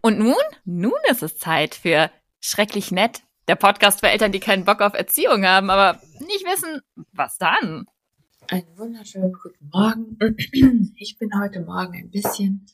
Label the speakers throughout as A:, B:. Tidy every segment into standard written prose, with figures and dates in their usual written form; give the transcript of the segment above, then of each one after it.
A: Und nun? Nun ist es Zeit für Schrecklich Nett, der Podcast für Eltern, die keinen Bock auf Erziehung haben, aber nicht wissen, was dann.
B: Einen wunderschönen guten Morgen. Ich bin heute Morgen ein bisschen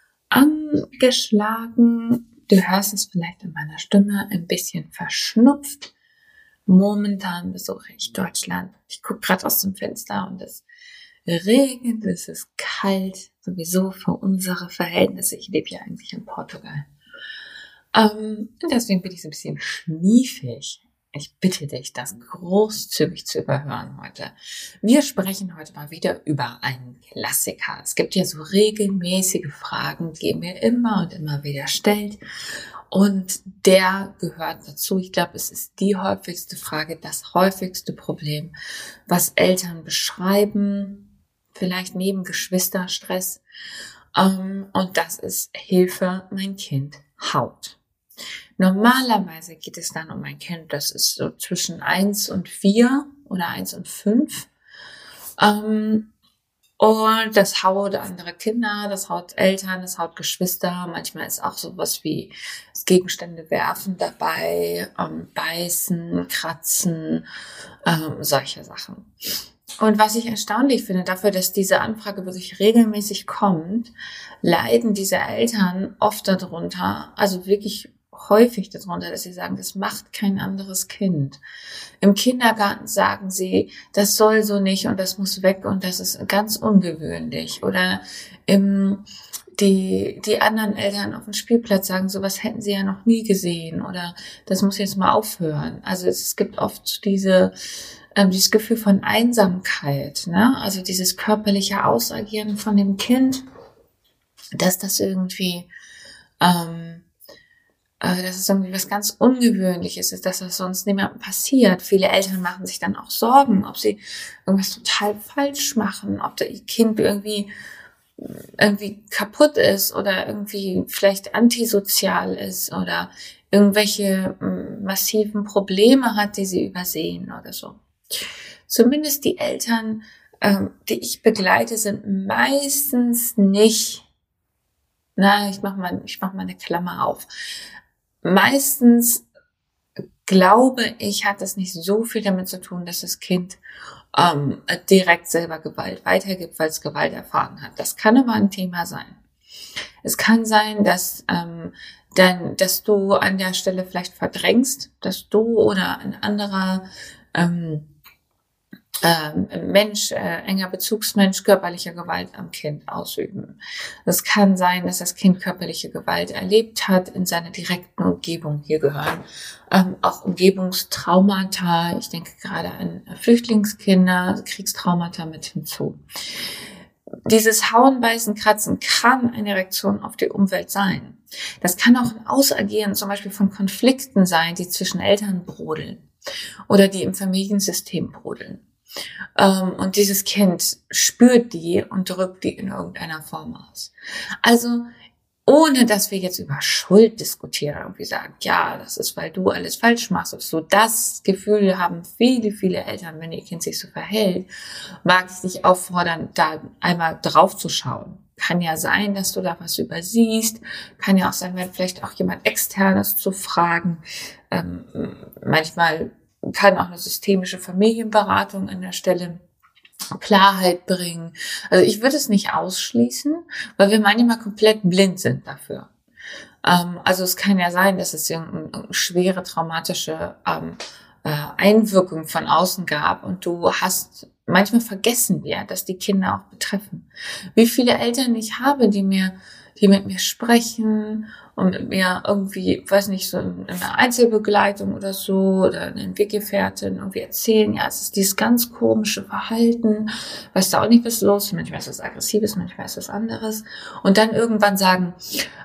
B: angeschlagen. Du hörst es vielleicht an meiner Stimme, ein bisschen verschnupft. Momentan besuche ich Deutschland. Ich gucke gerade aus dem Fenster und es regnet, es ist kalt, sowieso für unsere Verhältnisse. Ich lebe ja eigentlich in Portugal. Und deswegen bin ich so ein bisschen schniefig. Ich bitte dich, das großzügig zu überhören heute. Wir sprechen heute mal wieder über einen Klassiker. Es gibt ja so regelmäßige Fragen, die ihr mir immer und immer wieder stellt. Und der gehört dazu. Ich glaube, es ist die häufigste Frage, das häufigste Problem, was Eltern beschreiben, vielleicht neben Geschwisterstress. Und das ist Hilfe, mein Kind haut. Normalerweise geht es dann um ein Kind, das ist so zwischen 1 und 4 oder 1 und 5. Und das haut andere Kinder, das haut Eltern, das haut Geschwister. Manchmal ist auch sowas wie Gegenstände werfen dabei, beißen, kratzen, solche Sachen. Und was ich erstaunlich finde, dafür, dass diese Anfrage wirklich regelmäßig kommt, leiden diese Eltern oft darunter, also wirklich häufig darunter, dass sie sagen, das macht kein anderes Kind. Im Kindergarten sagen sie, das soll so nicht und das muss weg und das ist ganz ungewöhnlich. Oder die anderen Eltern auf dem Spielplatz sagen, sowas hätten sie ja noch nie gesehen oder das muss jetzt mal aufhören. Also es gibt oft dieses Gefühl von Einsamkeit, ne? Also dieses körperliche Ausagieren von dem Kind, dass das irgendwie dass es irgendwie was ganz Ungewöhnliches ist, dass das sonst niemandem passiert. Viele Eltern machen sich dann auch Sorgen, ob sie irgendwas total falsch machen, ob das Kind irgendwie kaputt ist oder irgendwie vielleicht antisozial ist oder irgendwelche massiven Probleme hat, die sie übersehen oder so. Zumindest die Eltern, die ich begleite, sind meistens nicht, ich mach mal eine Klammer auf. Meistens, glaube ich, hat das nicht so viel damit zu tun, dass das Kind direkt selber Gewalt weitergibt, weil es Gewalt erfahren hat. Das kann aber ein Thema sein. Es kann sein, dass du an der Stelle vielleicht verdrängst, dass du oder ein anderer enger Bezugsmensch körperliche Gewalt am Kind ausüben. Es kann sein, dass das Kind körperliche Gewalt erlebt hat in seiner direkten Umgebung. Hier gehören auch Umgebungstraumata. Ich denke gerade an Flüchtlingskinder, Kriegstraumata mit hinzu. Dieses Hauen, Beißen, Kratzen kann eine Reaktion auf die Umwelt sein. Das kann auch ein Ausagieren zum Beispiel von Konflikten sein, die zwischen Eltern brodeln oder die im Familiensystem brodeln. Und dieses Kind spürt die und drückt die in irgendeiner Form aus. Also ohne, dass wir jetzt über Schuld diskutieren, irgendwie sagen, ja, das ist, weil du alles falsch machst. So das Gefühl haben viele, viele Eltern, wenn ihr Kind sich so verhält, mag ich dich auffordern, da einmal drauf zu schauen. Kann ja sein, dass du da was übersiehst. Kann ja auch sein, wenn vielleicht auch jemand Externes zu fragen. Manchmal kann auch eine systemische Familienberatung an der Stelle Klarheit bringen. Also ich würde es nicht ausschließen, weil wir manchmal komplett blind sind dafür. Also es kann ja sein, dass es eine schwere traumatische Einwirkung von außen gab und manchmal vergessen wir, dass die Kinder auch betreffen. Wie viele Eltern ich habe, die mit mir sprechen und mit mir irgendwie, weiß nicht, so in einer Einzelbegleitung oder so oder eine Weggefährtin irgendwie erzählen, ja, es ist dieses ganz komische Verhalten, weißt du auch nicht, was los ist, manchmal ist es aggressives, manchmal ist es anderes und dann irgendwann sagen,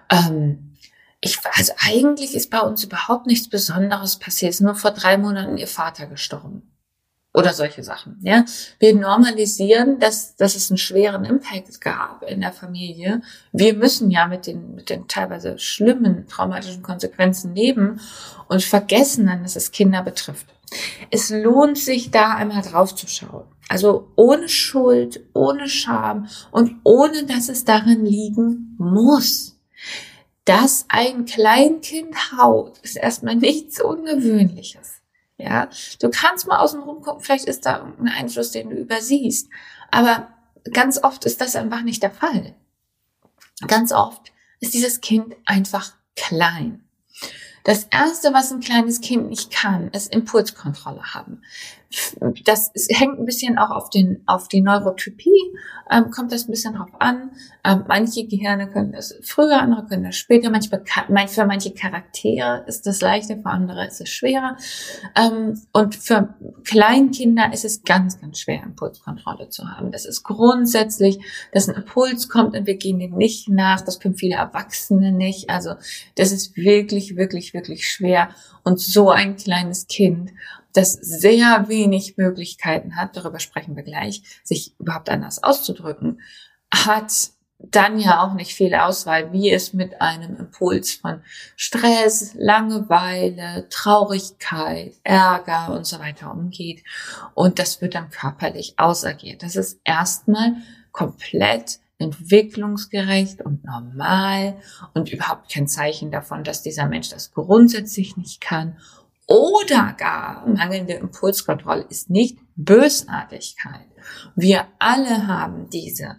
B: also eigentlich ist bei uns überhaupt nichts Besonderes passiert, es ist nur vor 3 Monaten ihr Vater gestorben. Oder solche Sachen, ja. Wir normalisieren, dass es einen schweren Impact gab in der Familie. Wir müssen ja mit den teilweise schlimmen traumatischen Konsequenzen leben und vergessen dann, dass es Kinder betrifft. Es lohnt sich, da einmal drauf zu schauen. Also ohne Schuld, ohne Scham und ohne, dass es darin liegen muss. dass ein Kleinkind haut, ist erstmal nichts Ungewöhnliches. Ja, du kannst mal außen rum gucken, vielleicht ist da irgendein Einfluss, den du übersiehst. Aber ganz oft ist das einfach nicht der Fall. Ganz oft ist dieses Kind einfach klein. Das Erste, was ein kleines Kind nicht kann, ist Impulskontrolle haben. Hängt ein bisschen auch auf die Neurotypie, kommt das ein bisschen drauf an. Manche Gehirne können das früher, andere können das später. Für manche Charaktere ist das leichter, für andere ist es schwerer. Und für Kleinkinder ist es ganz, ganz schwer, Impulskontrolle zu haben. Das ist grundsätzlich, dass ein Impuls kommt und wir gehen dem nicht nach. Das können viele Erwachsene nicht. Also das ist wirklich, wirklich, wirklich schwer. Und so ein kleines Kind, das sehr wenig Möglichkeiten hat, darüber sprechen wir gleich, sich überhaupt anders auszudrücken, hat dann ja auch nicht viel Auswahl, wie es mit einem Impuls von Stress, Langeweile, Traurigkeit, Ärger und so weiter umgeht. Und das wird dann körperlich ausagiert. Das ist erstmal komplett entwicklungsgerecht und normal und überhaupt kein Zeichen davon, dass dieser Mensch das grundsätzlich nicht kann. Oder gar mangelnde Impulskontrolle ist nicht Bösartigkeit. Wir alle haben diese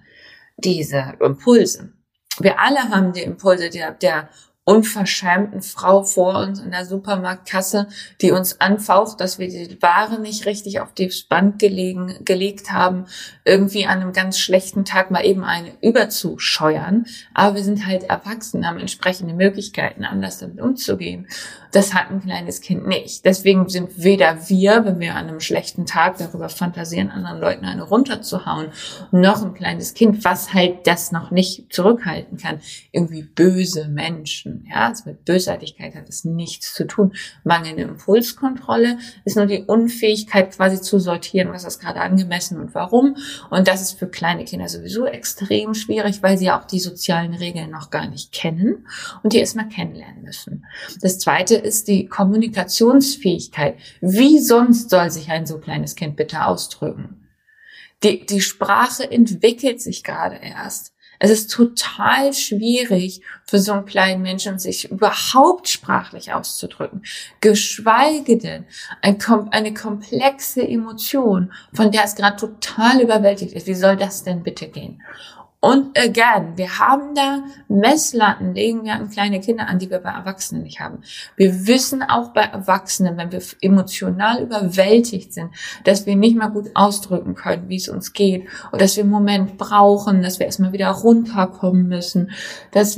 B: Impulse. Wir alle haben die Impulse der unverschämten Frau vor uns in der Supermarktkasse, die uns anfaucht, dass wir die Ware nicht richtig auf das Band gelegt haben, irgendwie an einem ganz schlechten Tag mal eben eine überzuscheuern. Aber wir sind halt erwachsen, haben entsprechende Möglichkeiten, anders damit umzugehen. Das hat ein kleines Kind nicht. Deswegen sind weder wir, wenn wir an einem schlechten Tag darüber fantasieren, anderen Leuten eine runterzuhauen, noch ein kleines Kind, was halt das noch nicht zurückhalten kann, irgendwie böse Menschen. Ja, also mit Bösartigkeit hat es nichts zu tun. Mangelnde Impulskontrolle ist nur die Unfähigkeit, quasi zu sortieren, was ist gerade angemessen und warum. Und das ist für kleine Kinder sowieso extrem schwierig, weil sie ja auch die sozialen Regeln noch gar nicht kennen und die erstmal kennenlernen müssen. Das Zweite ist die Kommunikationsfähigkeit. Wie sonst soll sich ein so kleines Kind bitte ausdrücken? Die Sprache entwickelt sich gerade erst. Es ist total schwierig für so einen kleinen Menschen, sich überhaupt sprachlich auszudrücken. Geschweige denn eine komplexe Emotion, von der es gerade total überwältigt ist. Wie soll das denn bitte gehen? Und again, wir haben da Messlatten, legen wir an kleine Kinder an, die wir bei Erwachsenen nicht haben. Wir wissen auch bei Erwachsenen, wenn wir emotional überwältigt sind, dass wir nicht mal gut ausdrücken können, wie es uns geht, oder dass wir einen Moment brauchen, dass wir erstmal wieder runterkommen müssen, dass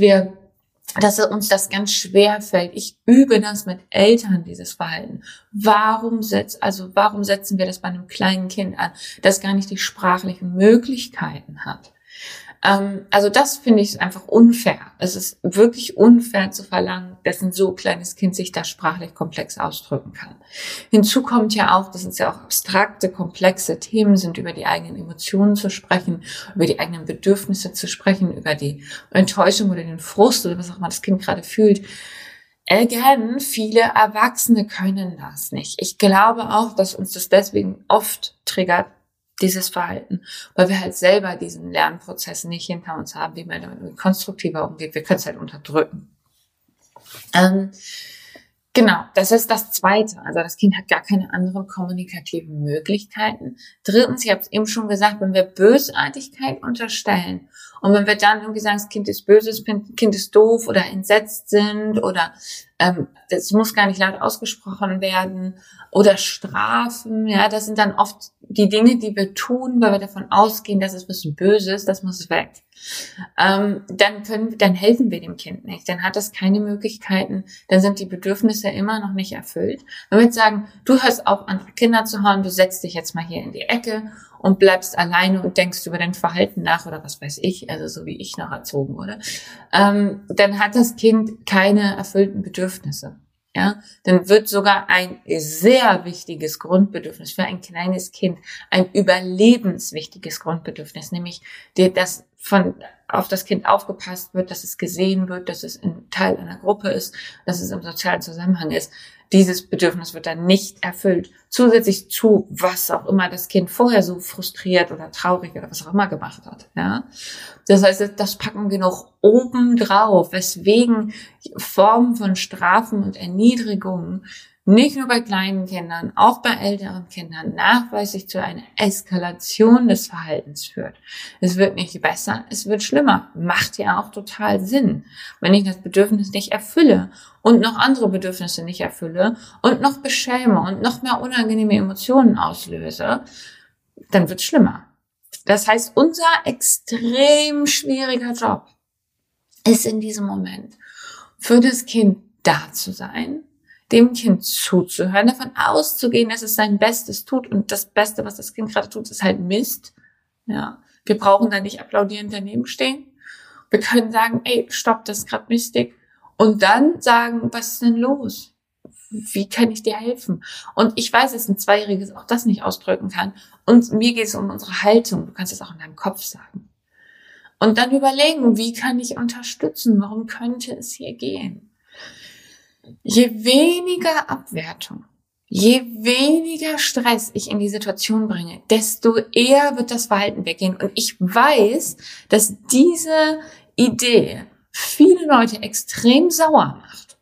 B: uns das ganz schwer fällt. Ich übe das mit Eltern, dieses Verhalten. Warum setzen wir das bei einem kleinen Kind an, das gar nicht die sprachlichen Möglichkeiten hat? Also das finde ich einfach unfair. Es ist wirklich unfair zu verlangen, dass ein so kleines Kind sich da sprachlich komplex ausdrücken kann. Hinzu kommt ja auch, dass es ja auch abstrakte, komplexe Themen sind, über die eigenen Emotionen zu sprechen, über die eigenen Bedürfnisse zu sprechen, über die Enttäuschung oder den Frust oder was auch immer das Kind gerade fühlt. Again, viele Erwachsene können das nicht. Ich glaube auch, dass uns das deswegen oft triggert, dieses Verhalten, weil wir halt selber diesen Lernprozess nicht hinter uns haben, wie man damit konstruktiver umgeht. Wir können es halt unterdrücken. Genau, das ist das Zweite. Also das Kind hat gar keine anderen kommunikativen Möglichkeiten. Drittens, ich habe es eben schon gesagt, wenn wir Bösartigkeit unterstellen und wenn wir dann irgendwie sagen, das Kind ist böse, das Kind ist doof oder entsetzt sind oder das muss gar nicht laut ausgesprochen werden oder strafen, ja, das sind dann oft die Dinge, die wir tun, weil wir davon ausgehen, dass es was Böses, das muss weg. Dann helfen wir dem Kind nicht, dann hat es keine Möglichkeiten, dann sind die Bedürfnisse immer noch nicht erfüllt. Wenn wir jetzt sagen, du hörst auf, andere Kinder zu hauen, du setzt dich jetzt mal hier in die Ecke und bleibst alleine und denkst über dein Verhalten nach oder was weiß ich, also so wie ich noch erzogen wurde, dann hat das Kind keine erfüllten Bedürfnisse. Ja, dann wird sogar ein sehr wichtiges Grundbedürfnis für ein kleines Kind, ein überlebenswichtiges Grundbedürfnis, nämlich dass auf das Kind aufgepasst wird, dass es gesehen wird, dass es ein Teil einer Gruppe ist, dass es im sozialen Zusammenhang ist. Dieses Bedürfnis wird dann nicht erfüllt. Zusätzlich zu, was auch immer das Kind vorher so frustriert oder traurig oder was auch immer gemacht hat. Ja? Das heißt, das packen wir noch oben drauf, weswegen Formen von Strafen und Erniedrigungen nicht nur bei kleinen Kindern, auch bei älteren Kindern nachweislich zu einer Eskalation des Verhaltens führt. Es wird nicht besser, es wird schlimmer. Macht ja auch total Sinn. Wenn ich das Bedürfnis nicht erfülle und noch andere Bedürfnisse nicht erfülle und noch beschäme und noch mehr unangenehme Emotionen auslöse, dann wird es schlimmer. Das heißt, unser extrem schwieriger Job ist in diesem Moment, für das Kind da zu sein, dem Kind zuzuhören, davon auszugehen, dass es sein Bestes tut und das Beste, was das Kind gerade tut, ist halt Mist. Ja, wir brauchen da nicht applaudierend daneben stehen. Wir können sagen, ey, stopp, das ist gerade mistig. Und dann sagen, was ist denn los? Wie kann ich dir helfen? Und ich weiß, dass ein Zweijähriges auch das nicht ausdrücken kann. Und mir geht es um unsere Haltung. Du kannst es auch in deinem Kopf sagen. Und dann überlegen, wie kann ich unterstützen? Warum könnte es hier gehen? Je weniger Abwertung, je weniger Stress ich in die Situation bringe, desto eher wird das Verhalten weggehen. Und ich weiß, dass diese Idee viele Leute extrem sauer macht.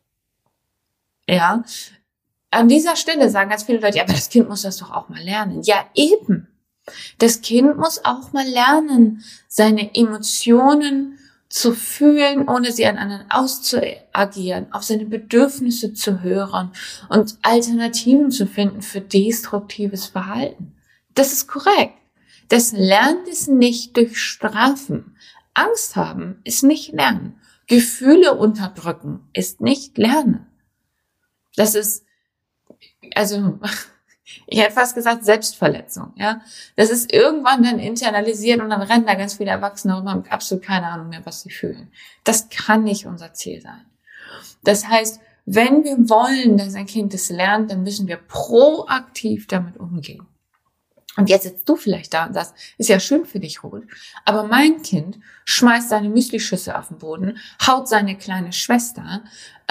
B: Ja, an dieser Stelle sagen ganz viele Leute, ja, aber das Kind muss das doch auch mal lernen. Ja, eben. Das Kind muss auch mal lernen, seine Emotionen zu fühlen, ohne sie an anderen auszuagieren, auf seine Bedürfnisse zu hören und Alternativen zu finden für destruktives Verhalten. Das ist korrekt. Das Lernen ist nicht durch Strafen. Angst haben ist nicht Lernen. Gefühle unterdrücken ist nicht Lernen. Das ist, also, ich hätte fast gesagt Selbstverletzung, ja. Das ist irgendwann dann internalisiert und dann rennen da ganz viele Erwachsene rum und haben absolut keine Ahnung mehr, was sie fühlen. Das kann nicht unser Ziel sein. Das heißt, wenn wir wollen, dass ein Kind es lernt, dann müssen wir proaktiv damit umgehen. Und jetzt sitzt du vielleicht da und sagst, ist ja schön für dich, Ruth, aber mein Kind schmeißt seine Müslischüssel auf den Boden, haut seine kleine Schwester,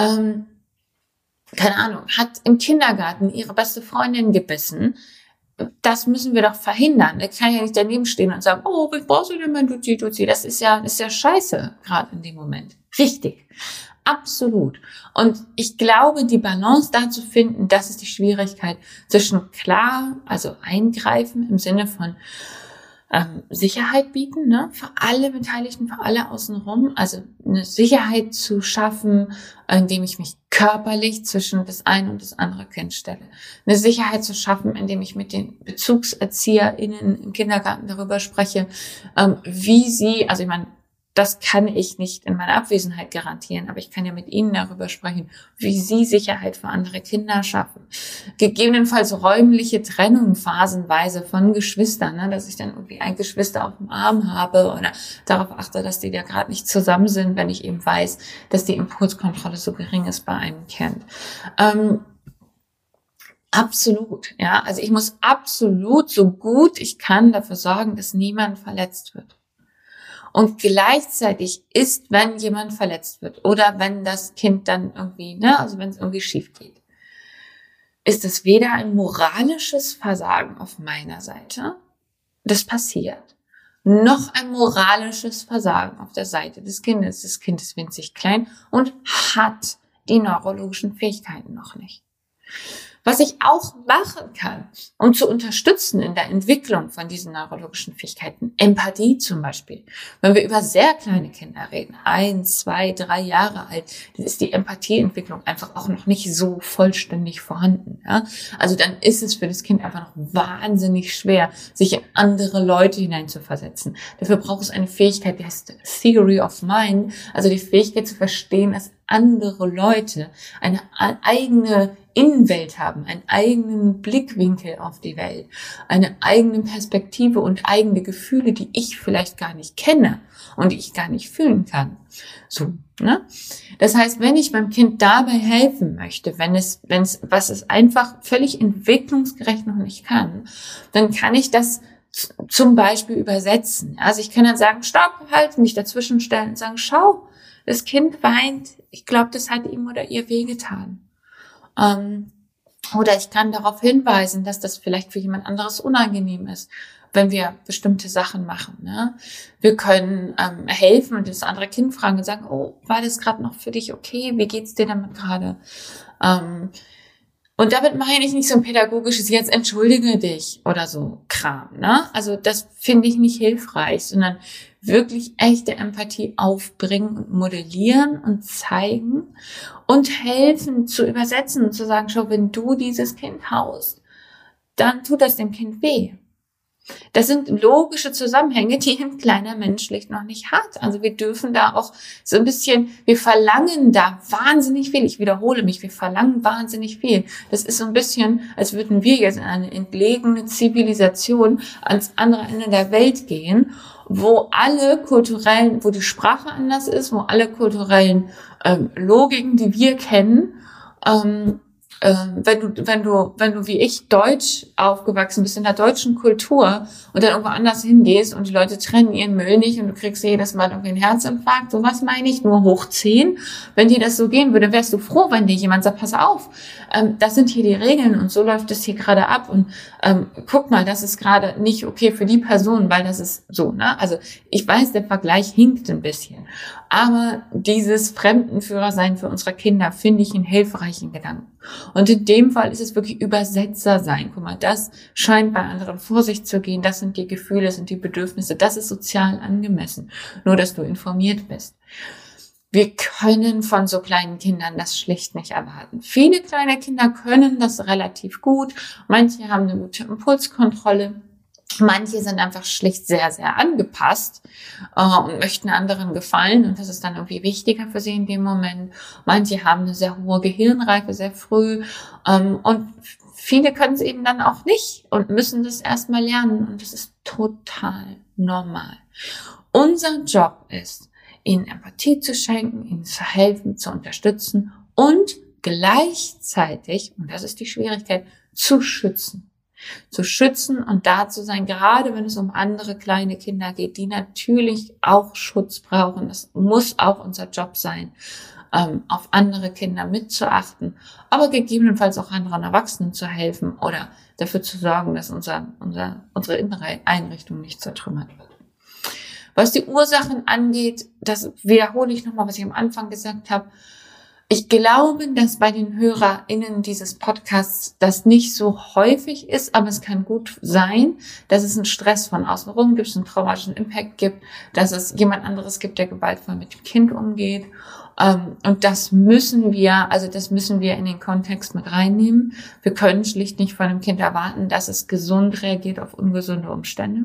B: keine Ahnung, hat im Kindergarten ihre beste Freundin gebissen. Das müssen wir doch verhindern. Da kann ja nicht daneben stehen und sagen, oh, was brauchst du denn, mein Duzi? Das ist ja scheiße, gerade in dem Moment. Richtig. Absolut. Und ich glaube, die Balance da zu finden, das ist die Schwierigkeit zwischen klar, also eingreifen im Sinne von Sicherheit bieten, ne, für alle Beteiligten, für alle außenrum, also eine Sicherheit zu schaffen, indem ich mich körperlich zwischen das eine und das andere Kind stelle. Eine Sicherheit zu schaffen, indem ich mit den BezugserzieherInnen im Kindergarten darüber spreche, wie sie, also ich meine, das kann ich nicht in meiner Abwesenheit garantieren, aber ich kann ja mit Ihnen darüber sprechen, wie Sie Sicherheit für andere Kinder schaffen. Gegebenenfalls räumliche Trennung phasenweise von Geschwistern, ne, dass ich dann irgendwie ein Geschwister auf dem Arm habe oder darauf achte, dass die da gerade nicht zusammen sind, wenn ich eben weiß, dass die Impulskontrolle so gering ist bei einem Kind. Absolut, ja. Also ich muss absolut so gut ich kann dafür sorgen, dass niemand verletzt wird. Und gleichzeitig ist, wenn jemand verletzt wird oder wenn das Kind dann irgendwie, ne, also wenn es irgendwie schief geht, ist es weder ein moralisches Versagen auf meiner Seite, das passiert, noch ein moralisches Versagen auf der Seite des Kindes. Das Kind ist winzig klein und hat die neurologischen Fähigkeiten noch nicht. Was ich auch machen kann, um zu unterstützen in der Entwicklung von diesen neurologischen Fähigkeiten, Empathie zum Beispiel. Wenn wir über sehr kleine Kinder reden, 1, 2, 3 Jahre alt, dann ist die Empathieentwicklung einfach auch noch nicht so vollständig vorhanden. Ja? Also dann ist es für das Kind einfach noch wahnsinnig schwer, sich in andere Leute hineinzuversetzen. Dafür braucht es eine Fähigkeit, die heißt Theory of Mind, also die Fähigkeit zu verstehen, dass andere Leute eine eigene Innenwelt haben, einen eigenen Blickwinkel auf die Welt, eine eigene Perspektive und eigene Gefühle, die ich vielleicht gar nicht kenne und die ich gar nicht fühlen kann. So, ne? Das heißt, wenn ich meinem Kind dabei helfen möchte, was es einfach völlig entwicklungsgerecht noch nicht kann, dann kann ich das zum Beispiel übersetzen. Also ich kann dann sagen, stopp, halt, mich dazwischen stellen und sagen, schau, das Kind weint, ich glaube, das hat ihm oder ihr wehgetan. Oder ich kann darauf hinweisen, dass das vielleicht für jemand anderes unangenehm ist, wenn wir bestimmte Sachen machen. Ne? Wir können helfen und das andere Kind fragen und sagen, oh, war das gerade noch für dich okay? Wie geht's dir damit gerade? Und damit meine ich nicht so ein pädagogisches, jetzt entschuldige dich oder so Kram. Ne? Also das finde ich nicht hilfreich, sondern wirklich echte Empathie aufbringen und modellieren und zeigen und helfen zu übersetzen und zu sagen, schau, wenn du dieses Kind haust, dann tut das dem Kind weh. Das sind logische Zusammenhänge, die ein kleiner Mensch schlicht noch nicht hat. Also wir dürfen da auch so ein bisschen, wir verlangen da wahnsinnig viel. Ich wiederhole mich, wir verlangen wahnsinnig viel. Das ist so ein bisschen, als würden wir jetzt in eine entlegene Zivilisation ans andere Ende der Welt gehen, wo die Sprache anders ist, wo alle kulturellen Logiken, die wir kennen, wenn du wie ich deutsch aufgewachsen bist in der deutschen Kultur und dann irgendwo anders hingehst und die Leute trennen ihren Müll nicht und du kriegst jedes Mal irgendwie einen Herzinfarkt, sowas meine ich, nur hoch 10. Wenn dir das so gehen würde, wärst du froh, wenn dir jemand sagt, pass auf, das sind hier die Regeln und so läuft es hier gerade ab und guck mal, das ist gerade nicht okay für die Person, weil das ist so, ne? Also ich weiß, der Vergleich hinkt ein bisschen, aber dieses Fremdenführersein für unsere Kinder finde ich einen hilfreichen Gedanken. Und in dem Fall ist es wirklich Übersetzer sein. Guck mal, das scheint bei anderen vor sich zu gehen. Das sind die Gefühle, das sind die Bedürfnisse. Das ist sozial angemessen. Nur, dass du informiert bist. Wir können von so kleinen Kindern das schlicht nicht erwarten. Viele kleine Kinder können das relativ gut. Manche haben eine gute Impulskontrolle. Manche sind einfach schlicht sehr, sehr angepasst und möchten anderen gefallen und das ist dann irgendwie wichtiger für sie in dem Moment. Manche haben eine sehr hohe Gehirnreife sehr früh und viele können es eben dann auch nicht und müssen das erstmal lernen und das ist total normal. Unser Job ist, ihnen Empathie zu schenken, ihnen zu helfen, zu unterstützen und gleichzeitig, und das ist die Schwierigkeit, zu schützen. Zu schützen und da zu sein, gerade wenn es um andere kleine Kinder geht, die natürlich auch Schutz brauchen. Das muss auch unser Job sein, auf andere Kinder mitzuachten, aber gegebenenfalls auch anderen Erwachsenen zu helfen oder dafür zu sorgen, dass unsere innere Einrichtung nicht zertrümmert wird. Was die Ursachen angeht, das wiederhole ich nochmal, was ich am Anfang gesagt habe. Ich glaube, dass bei den HörerInnen dieses Podcasts das nicht so häufig ist, aber es kann gut sein, dass es einen Stress von außenrum gibt, es einen traumatischen Impact gibt, dass es jemand anderes gibt, der gewaltvoll mit dem Kind umgeht. Und das müssen wir in den Kontext mit reinnehmen. Wir können schlicht nicht von einem Kind erwarten, dass es gesund reagiert auf ungesunde Umstände.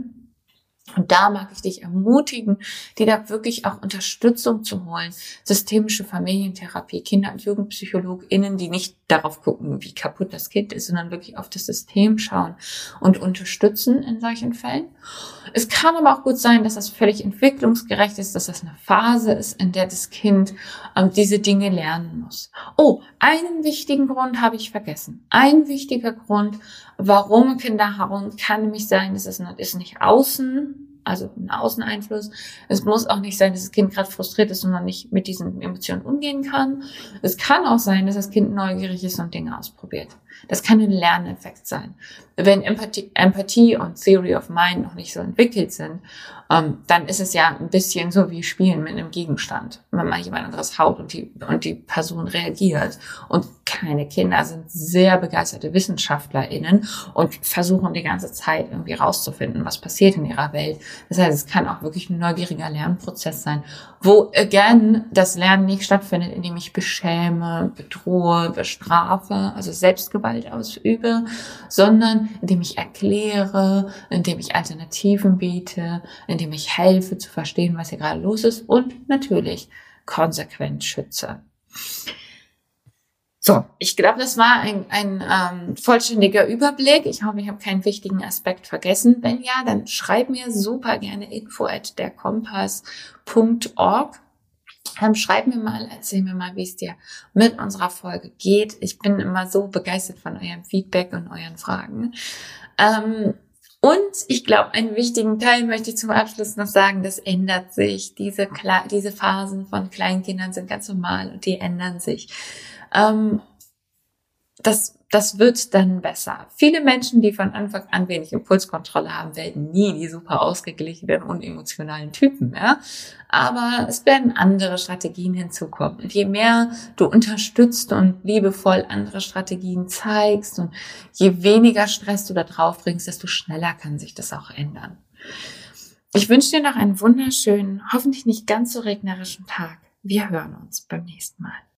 B: Und da mag ich dich ermutigen, dir da wirklich auch Unterstützung zu holen. Systemische Familientherapie, Kinder- und JugendpsychologInnen, die nicht darauf gucken, wie kaputt das Kind ist, sondern wirklich auf das System schauen und unterstützen in solchen Fällen. Es kann aber auch gut sein, dass das völlig entwicklungsgerecht ist, dass das eine Phase ist, in der das Kind diese Dinge lernen muss. Oh, einen wichtigen Grund habe ich vergessen. Ein wichtiger Grund, warum Kinder hauen, kann nämlich sein, dass es ist nicht außen, also ein Außeneinfluss. Es muss auch nicht sein, dass das Kind gerade frustriert ist und noch nicht mit diesen Emotionen umgehen kann. Es kann auch sein, dass das Kind neugierig ist und Dinge ausprobiert. Das kann ein Lerneffekt sein. Wenn Empathie und Theory of Mind noch nicht so entwickelt sind, dann ist es ja ein bisschen so wie Spielen mit einem Gegenstand. Wenn man jemand anderes haut und die Person reagiert. Und kleine Kinder sind sehr begeisterte WissenschaftlerInnen und versuchen die ganze Zeit irgendwie rauszufinden, was passiert in ihrer Welt. Das heißt, es kann auch wirklich ein neugieriger Lernprozess sein, wo again das Lernen nicht stattfindet, indem ich beschäme, bedrohe, bestrafe, also Selbstgewalt ausübe, sondern indem ich erkläre, indem ich Alternativen biete, indem ich helfe zu verstehen, was hier gerade los ist und natürlich konsequent schütze. So, ich glaube, das war ein vollständiger Überblick. Ich hoffe, ich habe keinen wichtigen Aspekt vergessen. Wenn ja, dann schreib mir super gerne info@derkompass.org. Schreib mir mal, erzähl mir mal, wie es dir mit unserer Folge geht. Ich bin immer so begeistert von eurem Feedback und euren Fragen. Und ich glaube, einen wichtigen Teil möchte ich zum Abschluss noch sagen, das ändert sich. Diese Phasen von Kleinkindern sind ganz normal und die ändern sich. das wird dann besser. Viele Menschen, die von Anfang an wenig Impulskontrolle haben, werden nie die super ausgeglichenen und emotionalen Typen mehr. Aber es werden andere Strategien hinzukommen. Und je mehr du unterstützt und liebevoll andere Strategien zeigst und je weniger Stress du da drauf bringst, desto schneller kann sich das auch ändern. Ich wünsche dir noch einen wunderschönen, hoffentlich nicht ganz so regnerischen Tag. Wir hören uns beim nächsten Mal.